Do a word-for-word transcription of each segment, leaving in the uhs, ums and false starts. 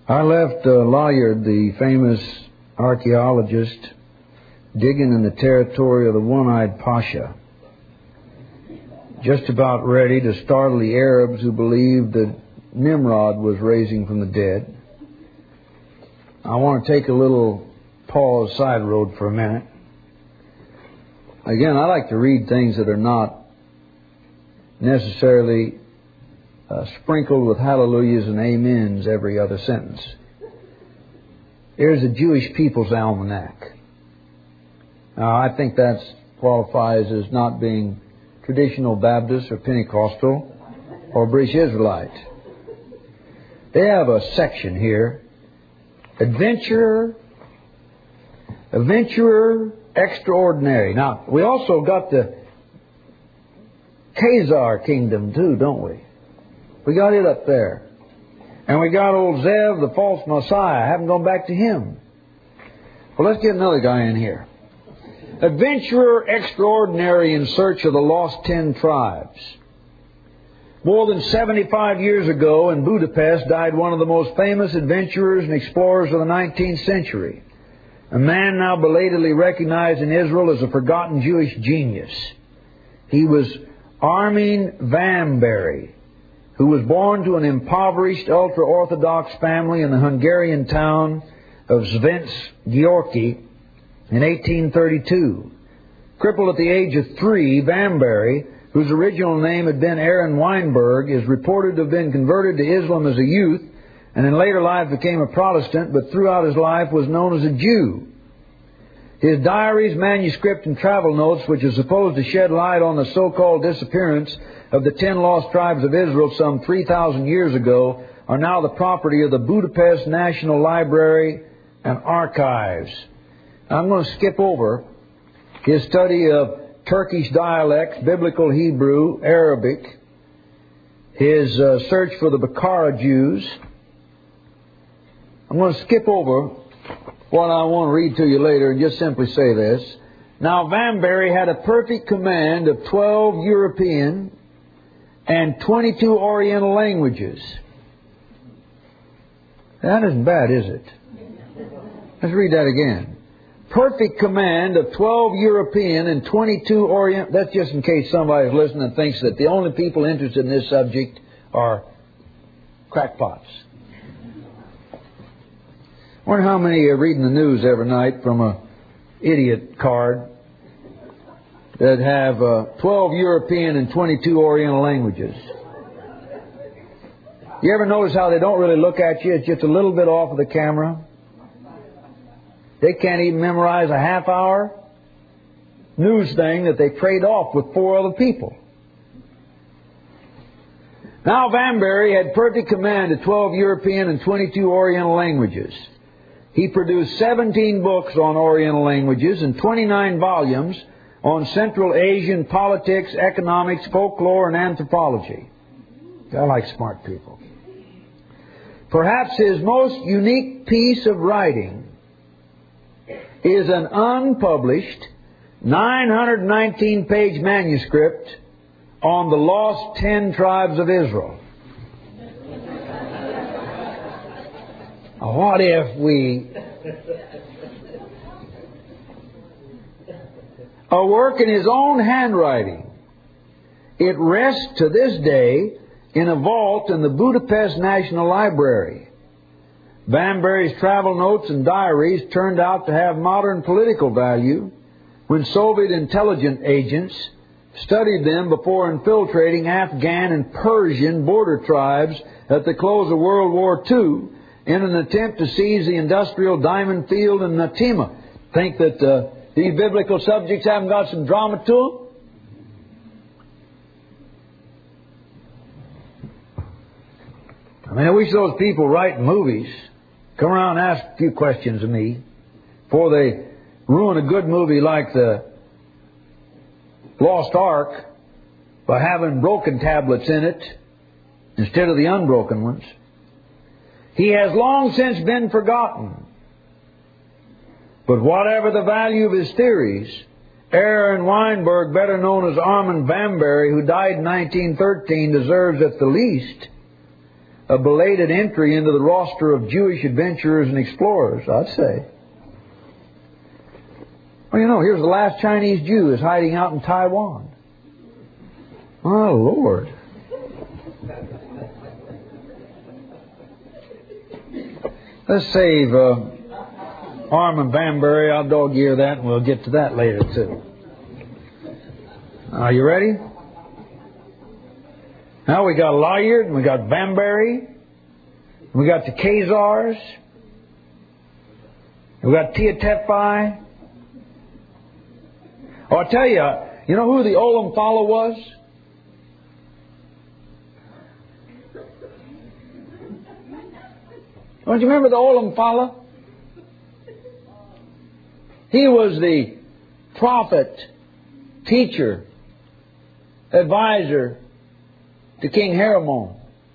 I left uh, Layard, the famous archaeologist, digging in the territory of the One-Eyed Pasha, just about ready to startle the Arabs who believed that Nimrod was raising from the dead. I want to take a little pause side road for a minute. Again, I like to read things that are not necessarily uh, sprinkled with hallelujahs and amens every other sentence. Here's the Jewish People's Almanac. Now, I think that qualifies as not being traditional Baptist or Pentecostal or British Israelite. They have a section here, Adventurer, Adventurer Extraordinary. Now, we also got the Khazar Kingdom too, don't we? We got it up there. And we got old Zev, the false Messiah. I haven't gone back to him. Well, let's get another guy in here. Adventurer Extraordinary in Search of the Lost Ten Tribes. More than seventy-five years ago in Budapest died one of the most famous adventurers and explorers of the nineteenth century. A man now belatedly recognized in Israel as a forgotten Jewish genius. He was Armin Vambery, who was born to an impoverished ultra-Orthodox family in the Hungarian town of Szent-Györgyi in eighteen thirty-two. Crippled at the age of three, Vambery, whose original name had been Aaron Weinberg, is reported to have been converted to Islam as a youth and in later life became a Protestant, but throughout his life was known as a Jew. His diaries, manuscript, and travel notes, which are supposed to shed light on the so-called disappearance of the ten lost tribes of Israel some three thousand years ago, are now the property of the Budapest National Library and Archives. I'm going to skip over his study of Turkish dialects, Biblical Hebrew, Arabic, his uh, search for the Bukhara Jews. I'm going to skip over what I want to read to you later and just simply say this. Now, Vambery had a perfect command of twelve European and twenty-two Oriental languages. That isn't bad, is it? Let's read that again. Perfect command of twelve European and twenty-two Orient. That's just in case somebody's listening and thinks that the only people interested in this subject are crackpots. I wonder how many are reading the news every night from a idiot card that have uh, twelve European and twenty-two Oriental languages. You ever notice how they don't really look at you? It's just a little bit off of the camera. They can't even memorize a half-hour news thing that they trade off with four other people. Now, Vambery had perfect command of twelve European and twenty-two Oriental languages. He produced seventeen books on Oriental languages and twenty-nine volumes on Central Asian politics, economics, folklore, and anthropology. I like smart people. Perhaps his most unique piece of writing is an unpublished nine hundred nineteen page manuscript on the lost ten tribes of Israel. What if we... A work in his own handwriting. It rests to this day in a vault in the Budapest National Library. Vambery's travel notes and diaries turned out to have modern political value when Soviet intelligence agents studied them before infiltrating Afghan and Persian border tribes at the close of World War Two in an attempt to seize the industrial diamond field in Natima. Think that uh, these biblical subjects haven't got some drama to them? I mean, I wish those people writing movies come around and ask a few questions of me before they ruin a good movie like The Lost Ark by having broken tablets in it instead of the unbroken ones. He has long since been forgotten. But whatever the value of his theories, Aaron Weinberg, better known as Armin Vambery, who died in nineteen thirteen, deserves at the least a belated entry into the roster of Jewish adventurers and explorers, I'd say. Well, you know, here's the last Chinese Jew is hiding out in Taiwan. Oh, Lord. Let's save uh, Armin Bambury. I'll dog ear that, and we'll get to that later, too. Are you ready? Now we got Lyard, and we got Bambury, and we got the Khazars, and we got Teotihuacan. Oh, I'll tell you, you know who the Olam Thala was? Don't you remember the Olam Thala? He was the prophet, teacher, advisor to King Haramon.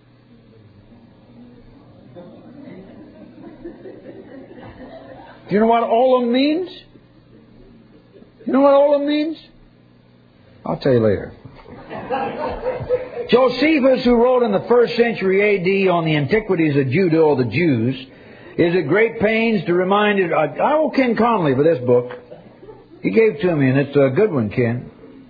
Do you know what Olam means? You know what Olam means? I'll tell you later. Josephus, who wrote in the first century A D on the antiquities of Judah or the Jews, is at great pains to remind it. I, I owe Ken Conley for this book. He gave it to me, and it's a good one, Ken.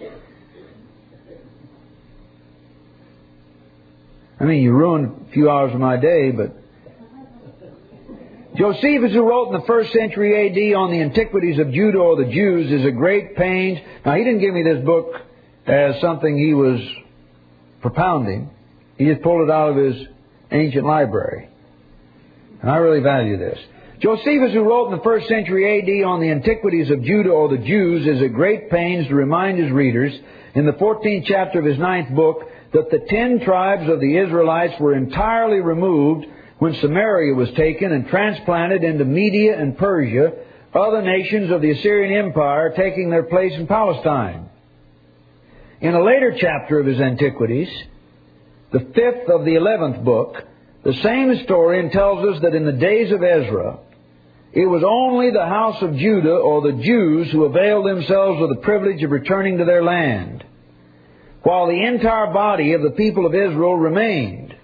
I mean, you ruined a few hours of my day, but Josephus, who wrote in the first century A D on the antiquities of Judah or the Jews, is at great pains. Now, he didn't give me this book as something he was propounding. He just pulled it out of his ancient library. And I really value this. Josephus, who wrote in the first century A D on the antiquities of Judah or the Jews, is at great pains to remind his readers in the fourteenth chapter of his ninth book that the ten tribes of the Israelites were entirely removed when Samaria was taken and transplanted into Media and Persia, other nations of the Assyrian Empire taking their place in Palestine. In a later chapter of his Antiquities, the fifth of the eleventh book, the same historian tells us that in the days of Ezra, it was only the house of Judah or the Jews who availed themselves of the privilege of returning to their land, while the entire body of the people of Israel remained.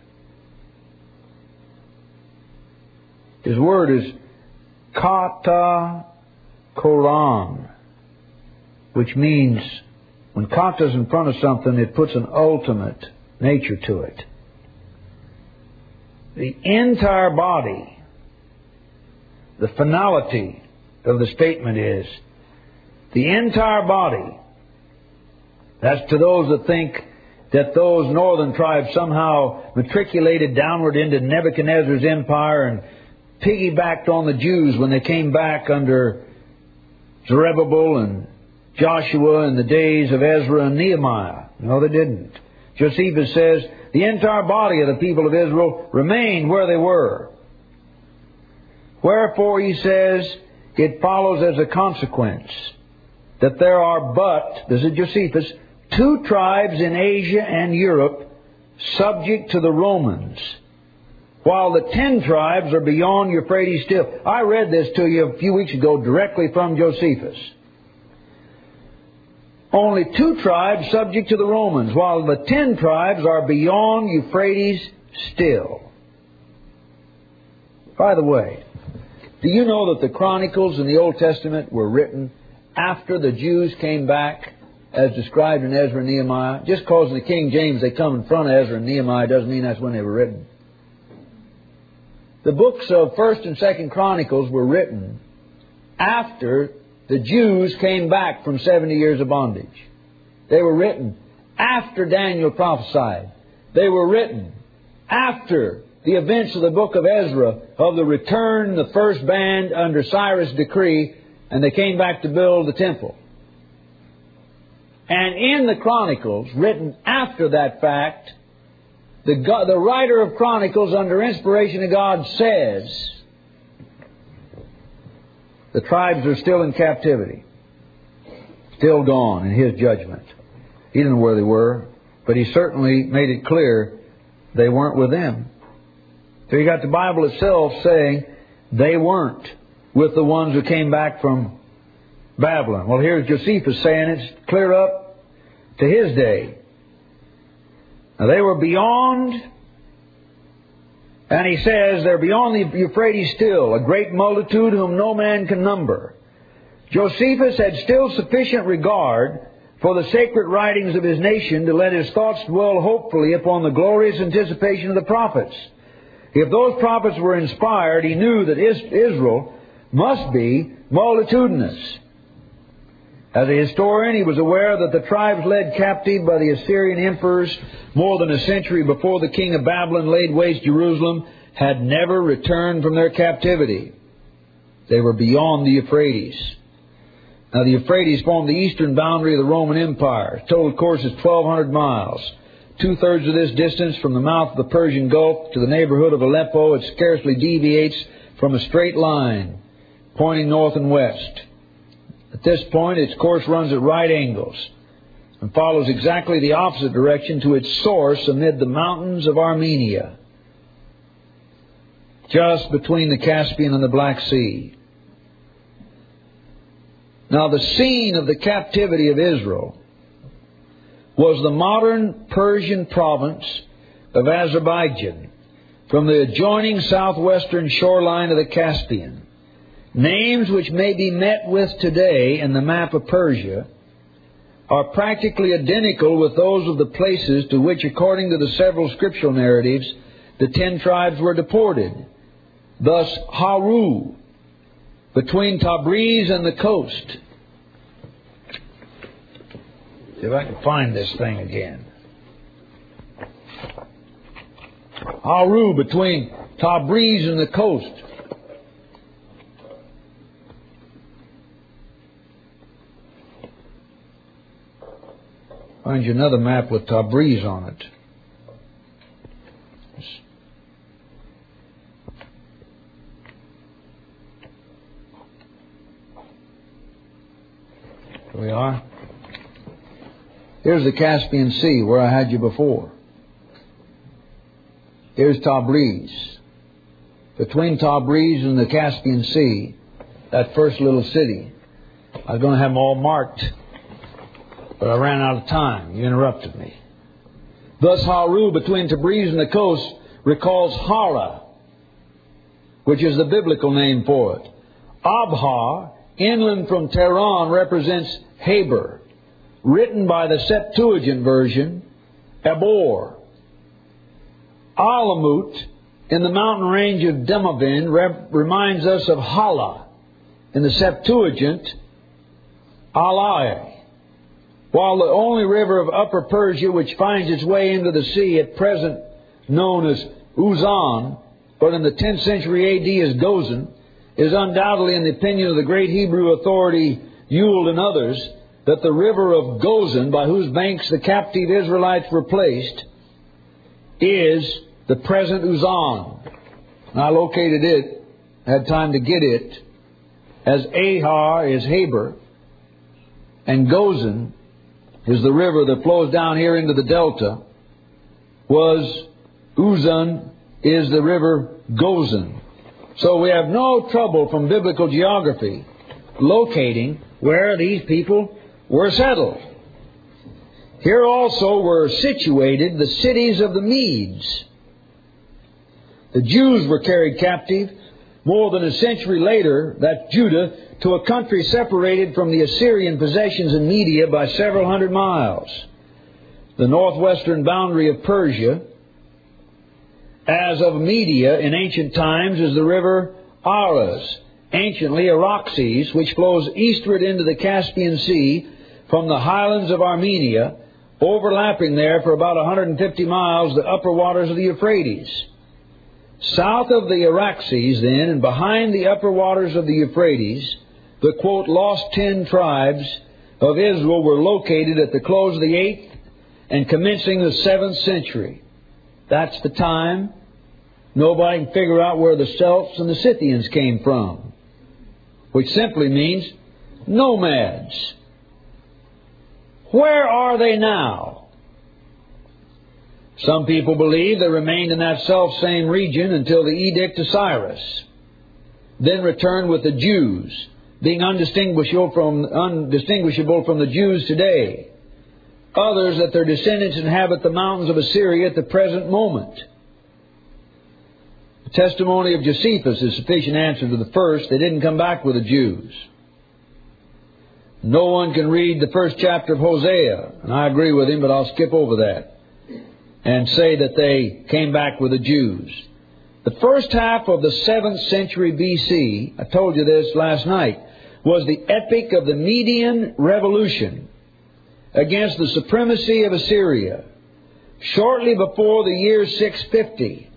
His word is kata koran, which means when kata is in front of something, it puts an ultimate nature to it. The entire body, the finality of the statement is, the entire body. That's to those that think that those northern tribes somehow matriculated downward into Nebuchadnezzar's empire and piggybacked on the Jews when they came back under Zerubbabel and Joshua in the days of Ezra and Nehemiah. No, they didn't. Josephus says the entire body of the people of Israel remained where they were. Wherefore, he says, it follows as a consequence that there are but, this is Josephus, two tribes in Asia and Europe subject to the Romans, while the ten tribes are beyond Euphrates still. I read this to you a few weeks ago directly from Josephus. Only two tribes subject to the Romans, while the ten tribes are beyond Euphrates still. By the way, do you know that the Chronicles in the Old Testament were written after the Jews came back, as described in Ezra and Nehemiah? Just because in the King James they come in front of Ezra and Nehemiah doesn't mean that's when they were written. The books of First and Second Chronicles were written after the Jews came back from seventy years of bondage. They were written after Daniel prophesied. They were written after the events of the book of Ezra, of the return, the first band under Cyrus' decree, and they came back to build the temple. And in the Chronicles, written after that fact, the, God, the writer of Chronicles, under inspiration of God, says the tribes are still in captivity, still gone in His judgment. He didn't know where they were, but He certainly made it clear they weren't with them. So you got the Bible itself saying they weren't with the ones who came back from Babylon. Well, here's Josephus saying it's clear up to his day. Now, they were beyond And he says, they're beyond the Euphrates still, a great multitude whom no man can number. Josephus had still sufficient regard for the sacred writings of his nation to let his thoughts dwell hopefully upon the glorious anticipation of the prophets. If those prophets were inspired, he knew that Israel must be multitudinous. As a historian, he was aware that the tribes led captive by the Assyrian emperors more than a century before the king of Babylon laid waste Jerusalem had never returned from their captivity. They were beyond the Euphrates. Now, the Euphrates formed the eastern boundary of the Roman Empire. Its total course is twelve hundred miles. Two-thirds of this distance from the mouth of the Persian Gulf to the neighborhood of Aleppo, it scarcely deviates from a straight line, pointing north and west. At this point, its course runs at right angles and follows exactly the opposite direction to its source amid the mountains of Armenia, just between the Caspian and the Black Sea. Now, the scene of the captivity of Israel was the modern Persian province of Azerbaijan, from the adjoining southwestern shoreline of the Caspian. Names which may be met with today in the map of Persia are practically identical with those of the places to which, according to the several scriptural narratives, the ten tribes were deported. Thus, Haru, between Tabriz and the coast. See if I can find this thing again. Haru, between Tabriz and the coast. Find you another map with Tabriz on it. Here we are. Here's the Caspian Sea, where I had you before. Here's Tabriz. Between Tabriz and the Caspian Sea, that first little city. I was going to have them all marked, but I ran out of time. You interrupted me. Thus, Haru, between Tabriz and the coast, recalls Hara, which is the biblical name for it. Abha, inland from Tehran, represents Haber, written by the Septuagint version, Ebor. Alamut, in the mountain range of Demavin, rep- reminds us of Hala, in the Septuagint, Alai. While the only river of Upper Persia which finds its way into the sea, at present known as Uzan, but in the tenth century A D as Gozan, is undoubtedly, in the opinion of the great Hebrew authority Ewald and others, that the river of Gozan, by whose banks the captive Israelites were placed, is the present Uzan. And I located it, had time to get it, as Ahar is Haber, and Gozan is the river that flows down here into the delta, was Uzan is the river Gozan. So we have no trouble from biblical geography locating where these people were settled. Here also were situated the cities of the Medes. The Jews were carried captive more than a century later, that Judah, to a country separated from the Assyrian possessions in Media by several hundred miles. The northwestern boundary of Persia, as of Media in ancient times, is the river Aras, anciently Araxes, which flows eastward into the Caspian Sea from the highlands of Armenia, overlapping there for about one hundred fifty miles the upper waters of the Euphrates. South of the Araxes, then, and behind the upper waters of the Euphrates, the, quote, lost ten tribes of Israel were located at the close of the eighth and commencing the seventh century. That's the time. Nobody can figure out where the Celts and the Scythians came from, which simply means nomads. Where are they now? Some people believe they remained in that self-same region until the Edict of Cyrus, then returned with the Jews, being undistinguishable from, undistinguishable from the Jews today. Others that their descendants inhabit the mountains of Assyria at the present moment. The testimony of Josephus is sufficient answer to the first. They didn't come back with the Jews. No one can read the first chapter of Hosea, and I agree with him, but I'll skip over that, and say that they came back with the Jews. The first half of the seventh century B C, I told you this last night, was the epic of the Median Revolution against the supremacy of Assyria. Shortly before the year six fifty,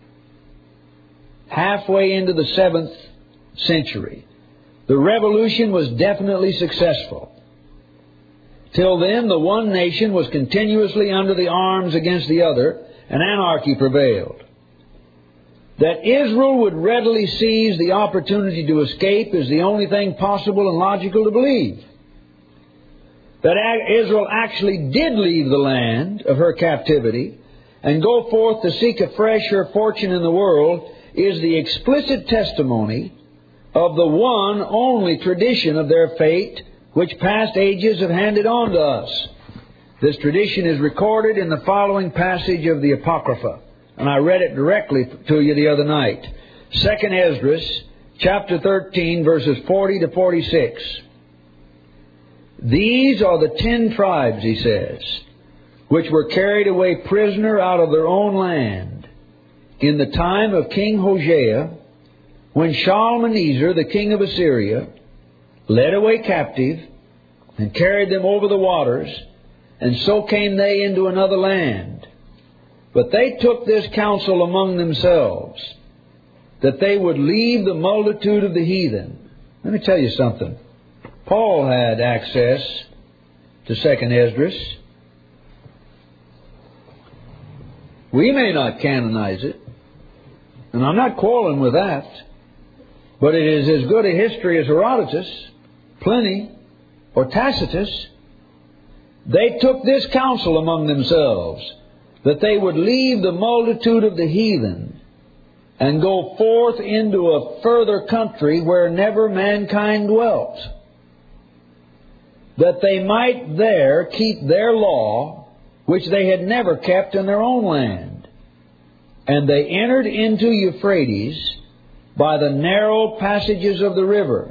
halfway into the seventh century, the revolution was definitely successful. Till then, the one nation was continuously under the arms against the other, and anarchy prevailed. That Israel would readily seize the opportunity to escape is the only thing possible and logical to believe. That Israel actually did leave the land of her captivity and go forth to seek afresh her fortune in the world is the explicit testimony of the one only tradition of their fate which past ages have handed on to us. This tradition is recorded in the following passage of the Apocrypha, and I read it directly to you the other night. Second Esdras, chapter thirteen, verses forty to forty-six. These are the ten tribes, he says, which were carried away prisoner out of their own land in the time of King Hosea, when Shalmaneser, the king of Assyria, led away captive and carried them over the waters, and so came they into another land. But they took this counsel among themselves, that they would leave the multitude of the heathen. Let me tell you something. Paul had access to Second Esdras. We may not canonize it, and I'm not quarreling with that, but it is as good a history as Herodotus, Pliny, or Tacitus. They took this counsel among themselves, that they would leave the multitude of the heathen and go forth into a further country where never mankind dwelt, that they might there keep their law, which they had never kept in their own land. And they entered into Euphrates by the narrow passages of the river.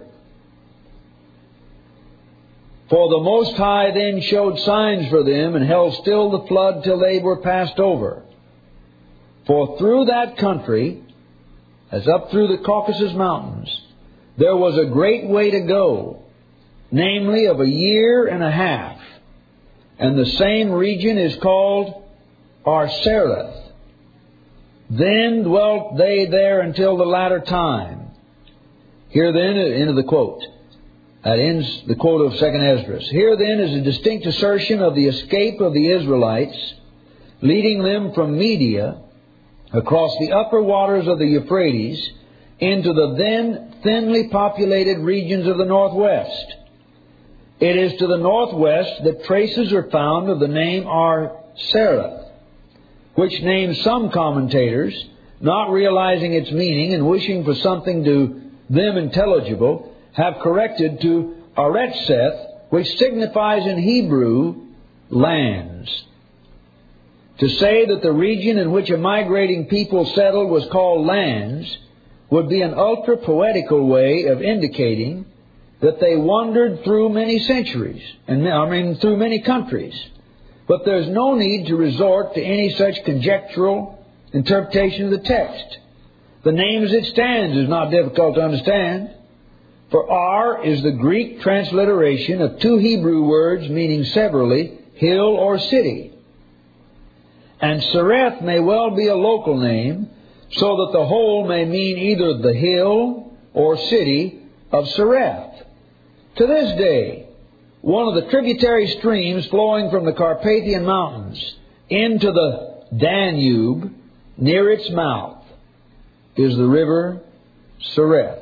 For the Most High then showed signs for them, and held still the flood till they were passed over. For through that country, as up through the Caucasus Mountains, there was a great way to go, namely of a year and a half. And the same region is called Arsareth. Then dwelt they there until the latter time. Here then, into the quote. That ends the quote of Second Esdras. Here then is a distinct assertion of the escape of the Israelites, leading them from Media across the upper waters of the Euphrates into the then thinly populated regions of the northwest. It is to the northwest that traces are found of the name Arsareth, which name some commentators, not realizing its meaning and wishing for something to them intelligible, have corrected to Aretseth, which signifies in Hebrew lands. To say that the region in which a migrating people settled was called lands would be an ultra-poetical way of indicating that they wandered through many centuries, and I mean through many countries. But there's no need to resort to any such conjectural interpretation of the text. The name as it stands is not difficult to understand. For Ar is the Greek transliteration of two Hebrew words meaning severally hill or city. And Sareth may well be a local name, so that the whole may mean either the hill or city of Sareth. To this day, one of the tributary streams flowing from the Carpathian Mountains into the Danube near its mouth is the river Sareth.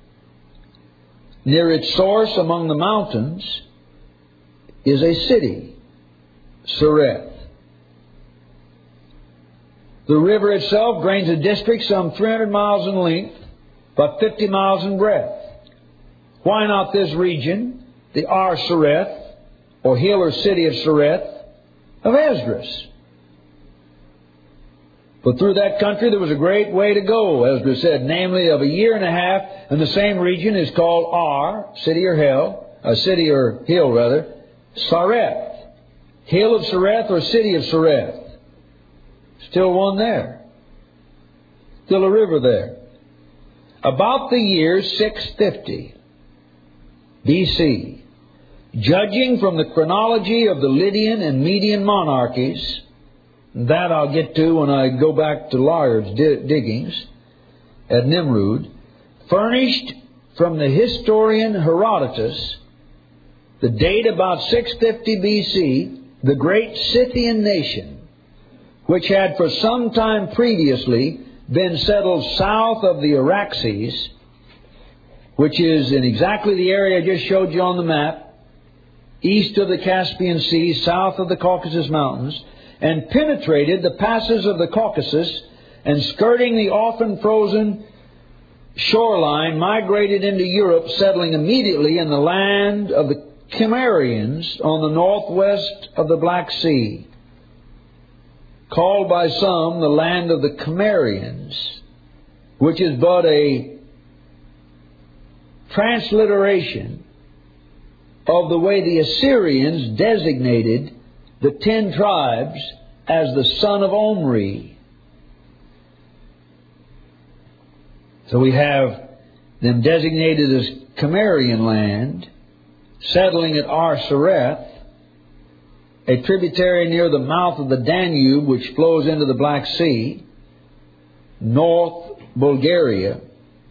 Near its source among the mountains is a city, Sareth. The river itself drains a district some three hundred miles in length, about fifty miles in breadth. Why not this region, the Ar-Sareth, or hill or city of Sareth, of Esdras? For through that country there was a great way to go, Ezra said, namely of a year and a half, and the same region is called Ar, city or hill, a city or hill rather, Sareth, hill of Sareth or city of Sareth. Still one there. Still a river there. About the year six fifty B C, judging from the chronology of the Lydian and Median monarchies, that I'll get to when I go back to Layard's diggings at Nimrud, furnished from the historian Herodotus, the date about six fifty B C, the great Scythian nation, which had for some time previously been settled south of the Araxes, which is in exactly the area I just showed you on the map, east of the Caspian Sea, south of the Caucasus Mountains, and penetrated the passes of the Caucasus, and skirting the often frozen shoreline, migrated into Europe, settling immediately in the land of the Cimmerians on the northwest of the Black Sea, called by some the land of the Cimmerians, which is but a transliteration of the way the Assyrians designated the ten tribes as the son of Omri. So we have them designated as Cimmerian land, settling at Ar-Sareth, a tributary near the mouth of the Danube, which flows into the Black Sea, North Bulgaria.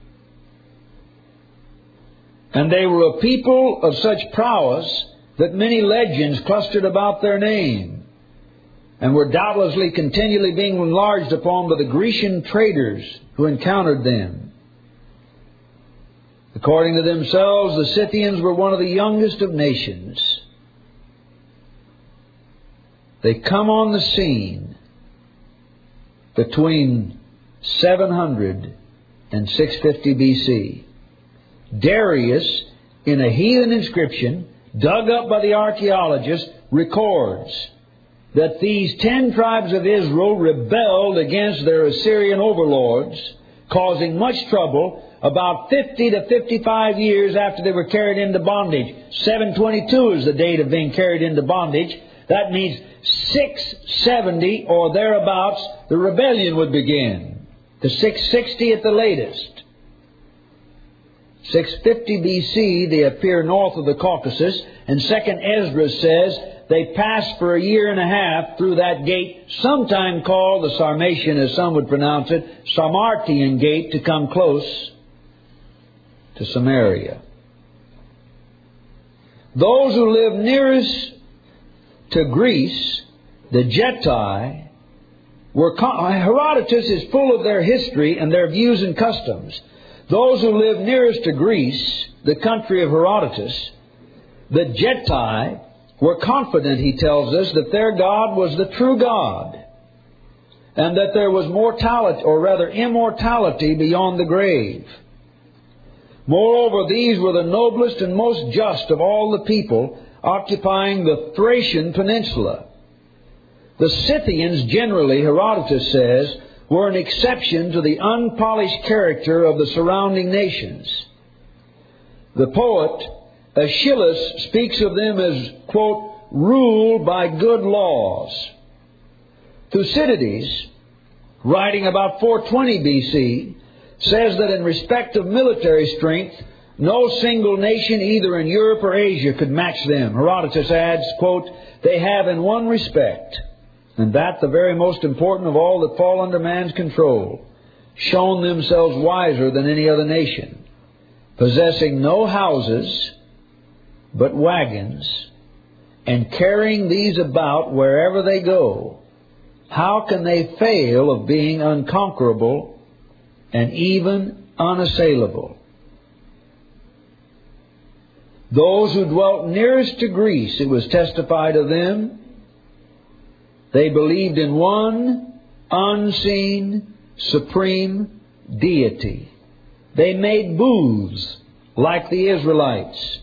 And they were a people of such prowess that many legends clustered about their name, and were doubtlessly continually being enlarged upon by the Grecian traders who encountered them. According to themselves, the Scythians were one of the youngest of nations. They come on the scene between seven hundred and six fifty B C. Darius, in a heathen inscription dug up by the archaeologists, records that these ten tribes of Israel rebelled against their Assyrian overlords, causing much trouble about fifty to fifty-five years after they were carried into bondage. seven twenty-two is the date of being carried into bondage. That means six seventy or thereabouts, the rebellion would begin. To six sixty at the latest. six fifty B C, they appear north of the Caucasus, and Second Ezra says they passed for a year and a half through that gate, sometime called the Sarmatian, as some would pronounce it, Sarmatian gate, to come close to Samaria. Those who live nearest to Greece, the Getae, were con- Herodotus is full of their history and their views and customs. Those who live nearest to Greece, the country of Herodotus, the Getae, were confident, he tells us, that their God was the true God, and that there was mortality, or rather immortality, beyond the grave. Moreover, these were the noblest and most just of all the people occupying the Thracian peninsula. The Scythians generally, Herodotus says, were an exception to the unpolished character of the surrounding nations. The poet Aeschylus speaks of them as, quote, ruled by good laws. Thucydides, writing about four twenty B C, says that in respect of military strength, no single nation either in Europe or Asia could match them. Herodotus adds, quote, they have in one respect, and that the very most important of all that fall under man's control, shown themselves wiser than any other nation, possessing no houses but wagons, and carrying these about wherever they go. How can they fail of being unconquerable and even unassailable? Those who dwelt nearest to Greece, it was testified of them, they believed in one unseen, supreme deity. They made booths like the Israelites.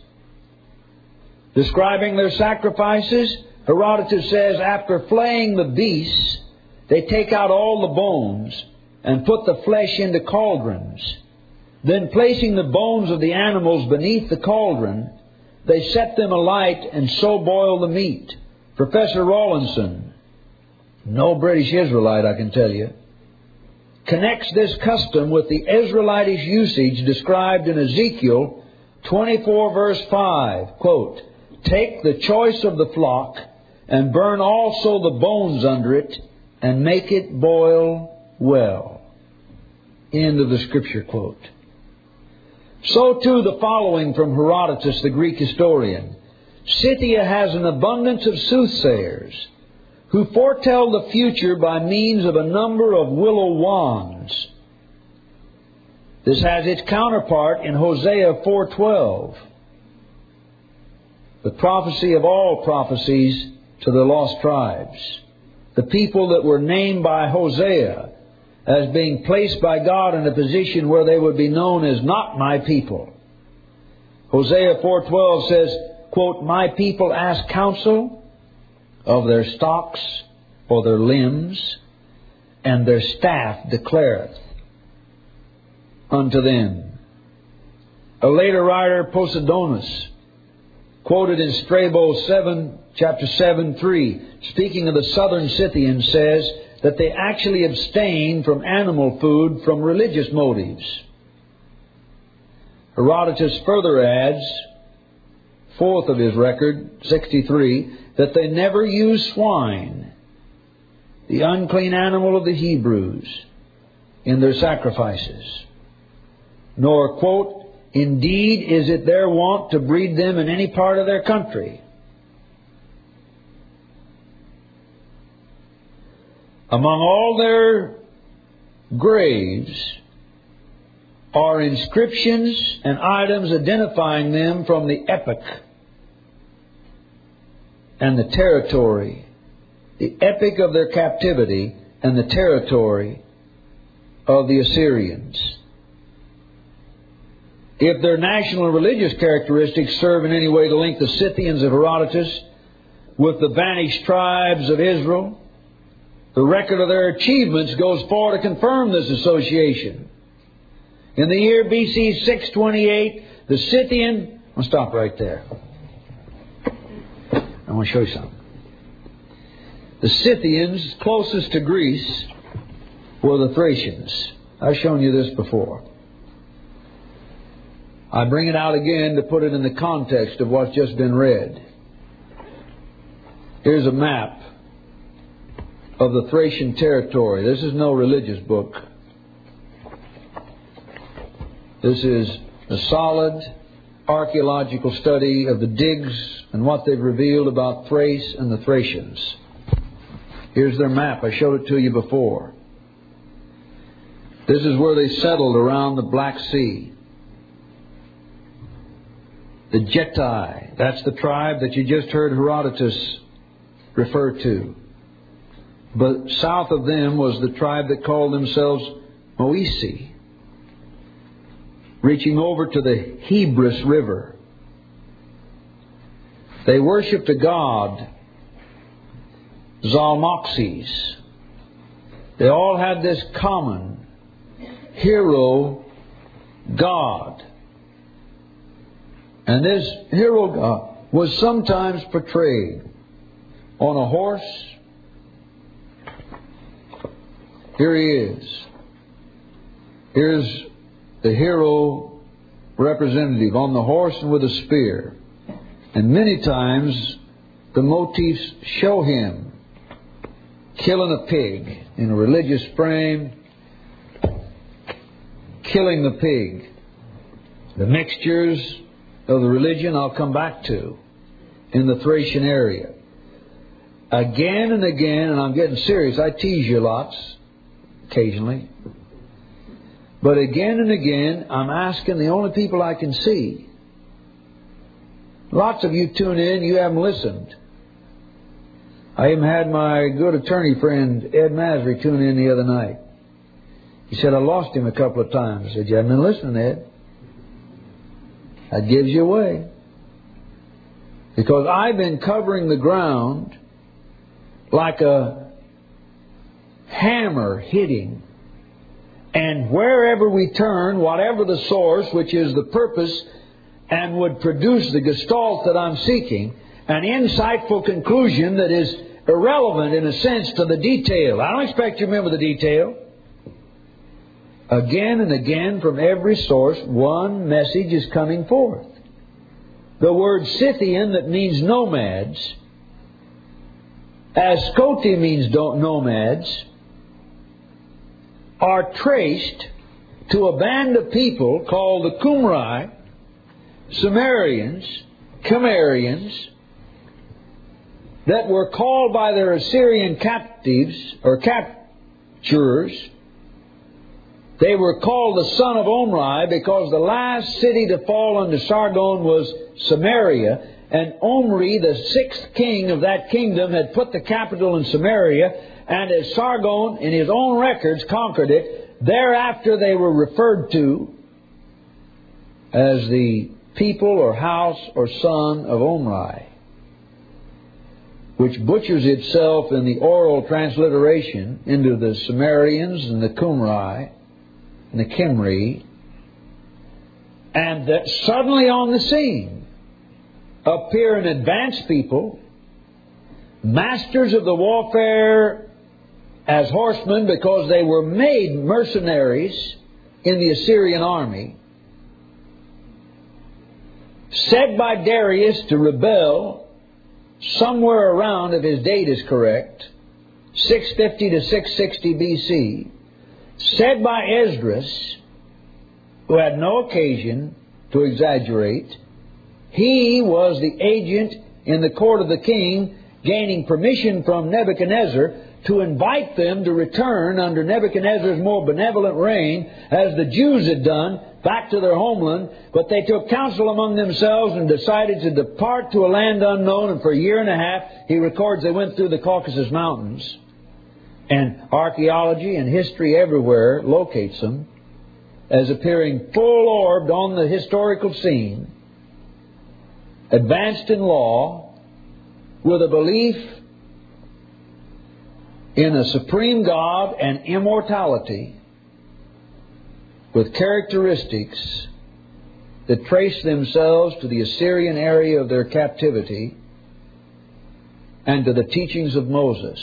Describing their sacrifices, Herodotus says, after flaying the beasts they take out all the bones and put the flesh into cauldrons. Then placing the bones of the animals beneath the cauldron, they set them alight and so boil the meat. Professor Rawlinson, no British Israelite I can tell you, connects this custom with the Israelitish usage described in Ezekiel twenty-four verse five. Quote, "Take the choice of the flock and burn also the bones under it and make it boil well." End of the scripture quote. So too the following from Herodotus, the Greek historian. Scythia has an abundance of soothsayers who foretell the future by means of a number of willow wands. This has its counterpart in Hosea four twelve. The prophecy of all prophecies to the lost tribes. The people that were named by Hosea as being placed by God in a position where they would be known as not my people. Hosea four twelve says, quote, "My people ask counsel of their stocks or their limbs, and their staff declareth unto them." A later writer, Posidonius, quoted in Strabo seven, chapter seven, three, speaking of the southern Scythians, says that they actually abstained from animal food from religious motives. Herodotus further adds, fourth of his record, sixty-three, that they never used swine, the unclean animal of the Hebrews, in their sacrifices. Nor, quote, "Indeed is it their wont to breed them in any part of their country." Among all their graves are inscriptions and items identifying them from the epoch and the territory, the epoch of their captivity and the territory of the Assyrians. If their national and religious characteristics serve in any way to link the Scythians of Herodotus with the vanished tribes of Israel, the record of their achievements goes far to confirm this association. In the year B C six twenty-eight, the Scythian... I'll stop right there. I want to show you something. The Scythians closest to Greece were the Thracians. I've shown you this before. I bring it out again to put it in the context of what's just been read. Here's a map of the Thracian territory. This is no religious book. This is a solid archaeological study of the digs and what they've revealed about Thrace and the Thracians. Here's their map. I showed it to you before. This is where they settled around the Black Sea. The Getae, that's the tribe that you just heard Herodotus refer to. But south of them was the tribe that called themselves Moesi, reaching over to the Hebrus River. They worshipped a god, Zalmoxes. They all had this common hero god. And this hero god was sometimes portrayed on a horse. Here he is. Here's the hero representative on the horse and with a spear. And many times the motifs show him killing a pig in a religious frame, killing the pig. The mixtures of the religion I'll come back to in the Thracian area. Again and again, and I'm getting serious, I tease you lots occasionally. But again and again, I'm asking the only people I can see. Lots of you tune in, you haven't listened. I even had my good attorney friend Ed Masry tune in the other night. He said, I lost him a couple of times. I said, you haven't been listening, Ed. That gives you away. Because I've been covering the ground like a hammer hitting. And wherever we turn, whatever the source, which is the purpose and would produce the gestalt that I'm seeking, an insightful conclusion that is irrelevant in a sense to the detail. I don't expect you to remember the detail. Again and again from every source, one message is coming forth. The word Scythian, that means nomads, as Scoti means nomads, are traced to a band of people called the Qumri, Sumerians, Cimmerians, that were called by their Assyrian captives or capturers. They were called the son of Omri because the last city to fall under Sargon was Samaria, and Omri, the sixth king of that kingdom, had put the capital in Samaria, and as Sargon, in his own records, conquered it. Thereafter they were referred to as the people or house or son of Omri, which butchers itself in the oral transliteration into the Sumerians and the Qumri and the Kimri, and that suddenly on the scene appear an advanced people, masters of the warfare as horsemen because they were made mercenaries in the Assyrian army, said by Darius to rebel somewhere around, if his date is correct, six fifty to six sixty B C, said by Esdras, who had no occasion to exaggerate. He was the agent in the court of the king, gaining permission from Nebuchadnezzar to invite them to return under Nebuchadnezzar's more benevolent reign, as the Jews had done, back to their homeland. But they took counsel among themselves and decided to depart to a land unknown. And for a year and a half, he records they went through the Caucasus Mountains. And archaeology and history everywhere locates them as appearing full-orbed on the historical scene, advanced in law, with a belief in a supreme God and immortality, with characteristics that trace themselves to the Assyrian area of their captivity and to the teachings of Moses.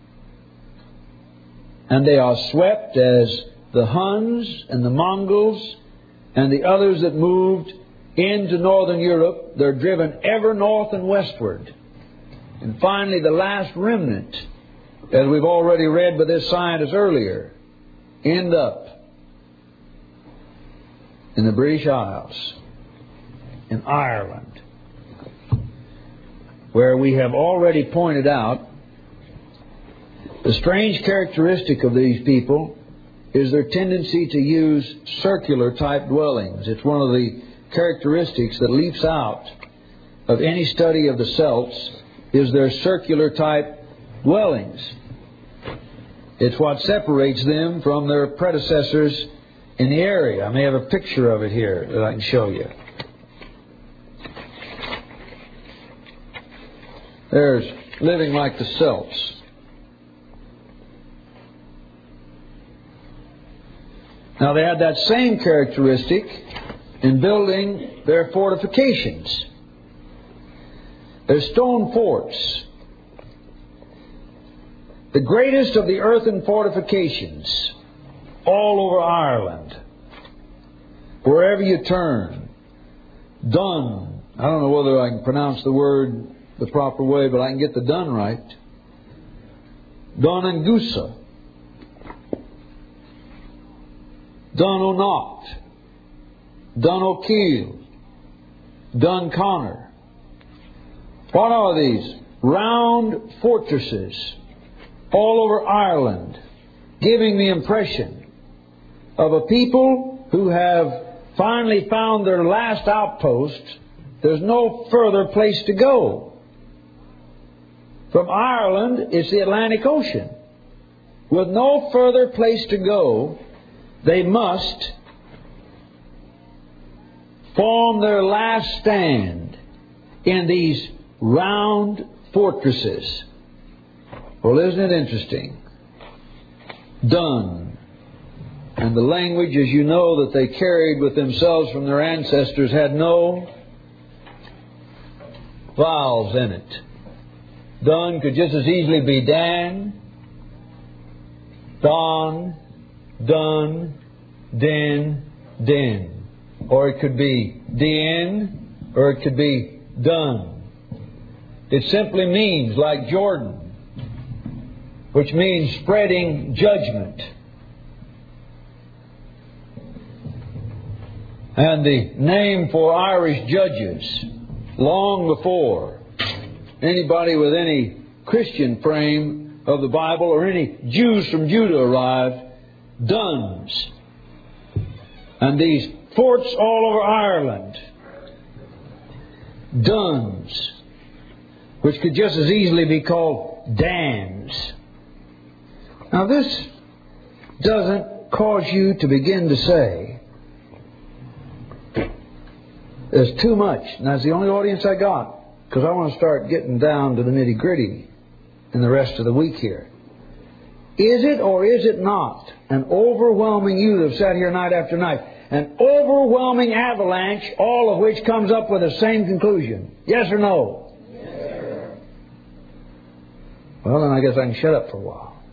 And they are swept as the Huns and the Mongols and the others that moved into northern Europe. They're driven ever north and westward. And finally, the last remnant, as we've already read by this scientist earlier, end up in the British Isles, in Ireland, where we have already pointed out the strange characteristic of these people is their tendency to use circular type dwellings. It's one of the characteristics that leaps out of any study of the Celts, is their circular type dwellings. It's what separates them from their predecessors in the area. I may have a picture of it here that I can show you. There's living like the Celts. Now they had that same characteristic in building their fortifications. Their stone forts. The greatest of the earthen fortifications all over Ireland. Wherever you turn. Dun. I don't know whether I can pronounce the word the proper way, but I can get the Dun right. Dun and Gusa. Dun O'Nocht, Dun O'Keel, Dun Connor. What are these? Round fortresses all over Ireland, giving the impression of a people who have finally found their last outpost. There's no further place to go. From Ireland, it's the Atlantic Ocean. With no further place to go, they must form their last stand in these round fortresses. Well, isn't it interesting done. And the language, as you know, that they carried with themselves from their ancestors had no vowels in it. Done could just as easily be Dan, Don, Dun, Den, Den. Or it could be Den, or it could be Done. It simply means, like Jordan, which means spreading judgment. And the name for Irish judges, long before anybody with any Christian frame of the Bible or any Jews from Judah arrived, Duns. And these forts all over Ireland, Duns, which could just as easily be called Dans. Now this doesn't cause you to begin to say, there's too much. And that's the only audience I got, because I want to start getting down to the nitty-gritty in the rest of the week here. Is it or is it not an overwhelming, you that have sat here night after night, an overwhelming avalanche, all of which comes up with the same conclusion? Yes or no? Yes. Well, then I guess I can shut up for a while.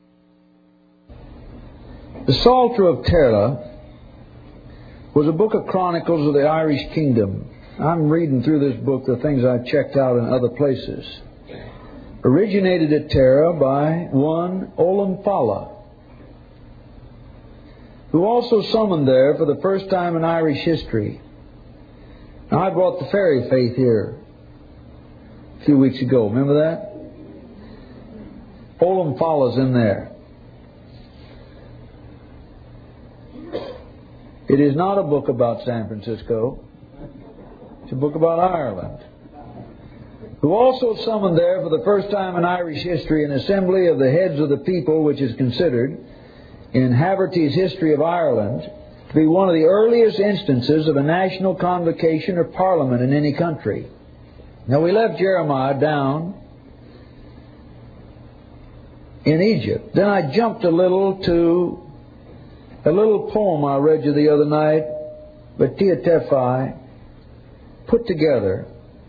The Psalter of Tara was a book of chronicles of the Irish kingdom. I'm reading through this book the things I checked out in other places. Originated at Tara by one Olam Fala, who also summoned there for the first time in Irish history. Now, I brought the fairy faith here a few weeks ago. Remember that? Olam Fala's in there. It is not a book about San Francisco. It's a book about Ireland. Who also summoned there for the first time in Irish history an assembly of the heads of the people, which is considered in Haverty's History of Ireland to be one of the earliest instances of a national convocation or parliament in any country. Now, we left Jeremiah down in Egypt. Then I jumped a little to a little poem I read you the other night by Tia Tephi, put together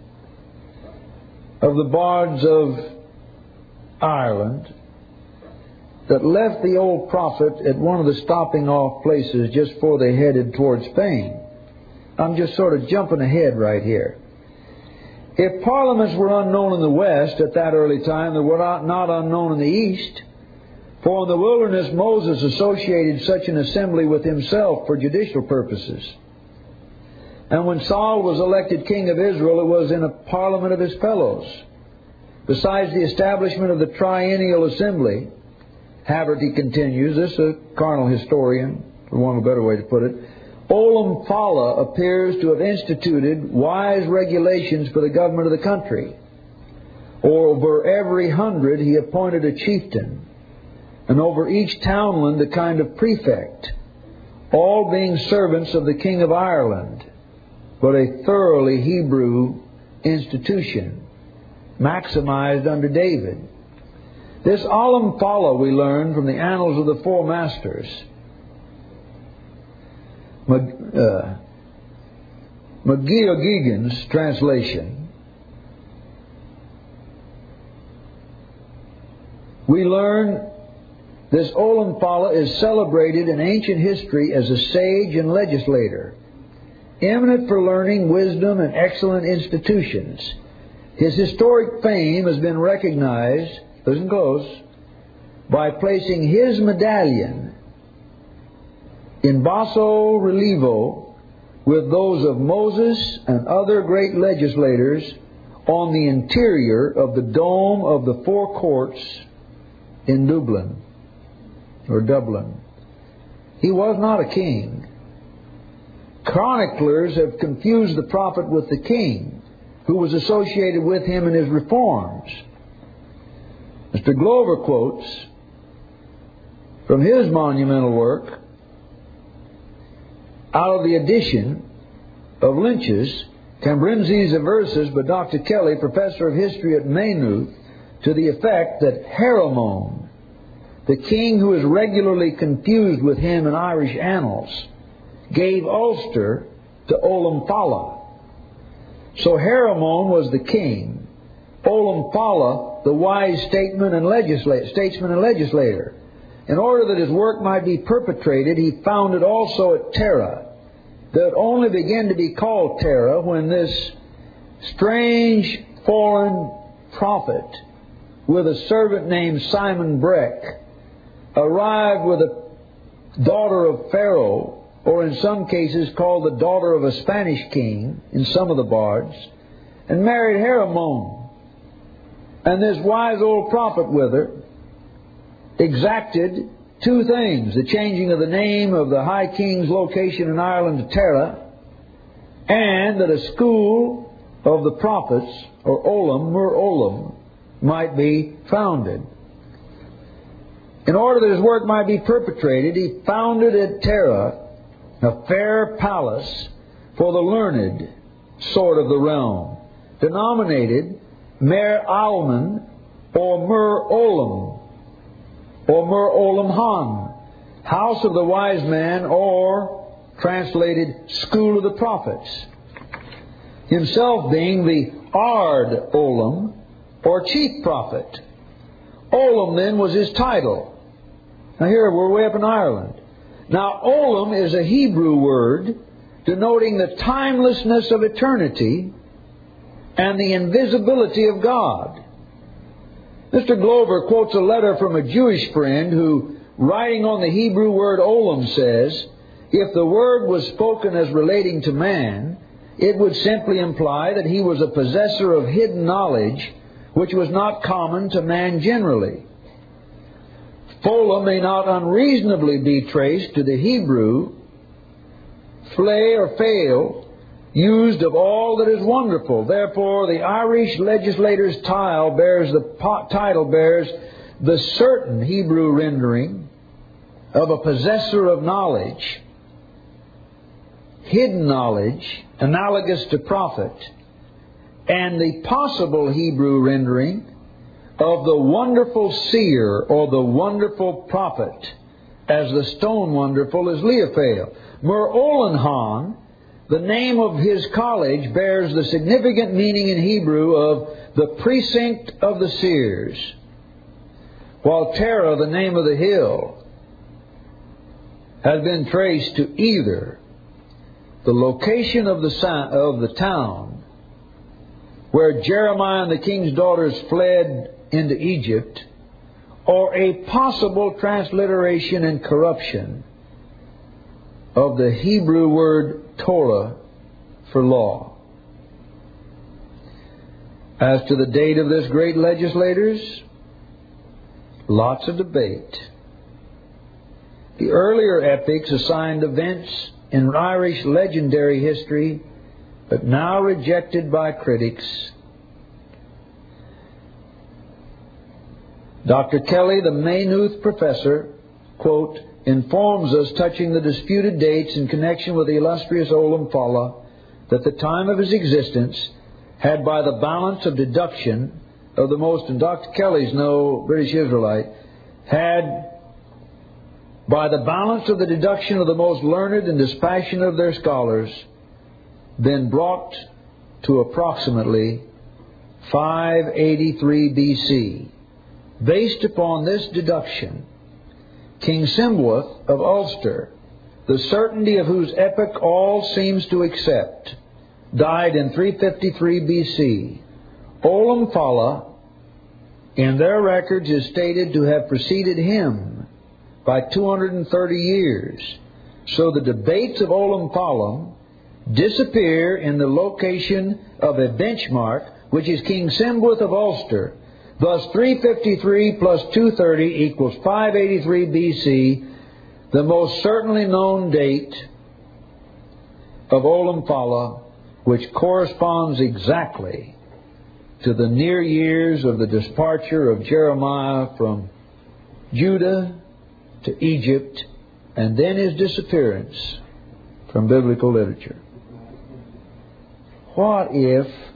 of the bards of Ireland, that left the old prophet at one of the stopping off places just before they headed towards Spain. I'm just sort of jumping ahead right here. If parliaments were unknown in the West at that early time, they were not, not unknown in the East. For in the wilderness Moses associated such an assembly with himself for judicial purposes. And when Saul was elected king of Israel, it was in a parliament of his fellows. Besides the establishment of the triennial assembly, Haverty continues, this is a carnal historian, for want of a better way to put it, Olam Fala appears to have instituted wise regulations for the government of the country. Over every hundred he appointed a chieftain, and over each townland a kind of prefect, all being servants of the King of Ireland, but a thoroughly Hebrew institution, maximized under David. This Olam Fala we learn from the Annals of the Four Masters. Uh, McGee-O'Geoghegan's translation. We learn this Olam Fala is celebrated in ancient history as a sage and legislator, eminent for learning, wisdom, and excellent institutions. His historic fame has been recognized, listen close, by placing his medallion in basso relievo with those of Moses and other great legislators on the interior of the dome of the Four Courts in Dublin, or Dublin. He was not a king. Chroniclers have confused the prophet with the king, who was associated with him in his reforms. Mister Glover quotes from his monumental work, out of the edition of Lynch's Cambrensis Verses by Doctor Kelly, professor of history at Maynooth, to the effect that Heromone, the king who is regularly confused with him in Irish annals, gave Ulster to Olam Fala. So Haramon was the king, Olam Fala the wise statesman and, legisla- statesman and legislator. In order that his work might be perpetrated, he founded also at Tara, that only began to be called Tara when this strange foreign prophet with a servant named Simon Breck arrived with a daughter of Pharaoh, or in some cases called the daughter of a Spanish king in some of the bards, and married Haramon. And this wise old prophet with her exacted two things: the changing of the name of the High King's location in Ireland to Tara, and that a school of the prophets, or Olam, Mur Olam, might be founded. In order that his work might be perpetrated, he founded at Tara a fair palace for the learned sort of the realm, denominated Mer Alman, or Mur Olam, or Mur Olam Han, House of the Wise Man, or translated School of the Prophets, himself being the Ard Olam, or Chief Prophet. Olam then was his title. Now here we're way up in Ireland. Now Olam is a Hebrew word denoting the timelessness of eternity and the invisibility of God. Mister Glover quotes a letter from a Jewish friend who, writing on the Hebrew word Olam, says, if the word was spoken as relating to man, it would simply imply that he was a possessor of hidden knowledge which was not common to man generally. Fola may not unreasonably be traced to the Hebrew flay or fail, used of all that is wonderful. Therefore, the Irish legislator's tile bears the po- title bears the certain Hebrew rendering of a possessor of knowledge, hidden knowledge, analogous to prophet, and the possible Hebrew rendering of the wonderful seer or the wonderful prophet, as the stone wonderful is Leophale. Mur Olanhan, the name of his college, bears the significant meaning in Hebrew of the precinct of the seers, while Tara, the name of the hill, has been traced to either the location of the of the town where Jeremiah and the king's daughters fled into Egypt, or a possible transliteration and corruption of the Hebrew word Torah for law. As to the date of this great legislator's, lots of debate. The earlier epics assigned events in Irish legendary history, but now rejected by critics. Doctor Kelly, the Maynooth professor, quote, informs us touching the disputed dates in connection with the illustrious Olam Fala that the time of his existence had, by the balance of deduction of the most, and Doctor Kelly's no British Israelite, had by the balance of the deduction of the most learned and dispassionate of their scholars been brought to approximately five eighty-three B C. Based upon this deduction, King Cynewulf of Ulster, the certainty of whose epoch all seems to accept, died in three fifty-three B C. Olam Fala, in their records, is stated to have preceded him by two hundred thirty years. So the debates of Olam Fala disappear in the location of a benchmark, which is King Cynewulf of Ulster. Thus, three fifty-three plus two thirty equals five eighty-three B C, the most certainly known date of Olam Fala, which corresponds exactly to the near years of the departure of Jeremiah from Judah to Egypt, and then his disappearance from biblical literature. What if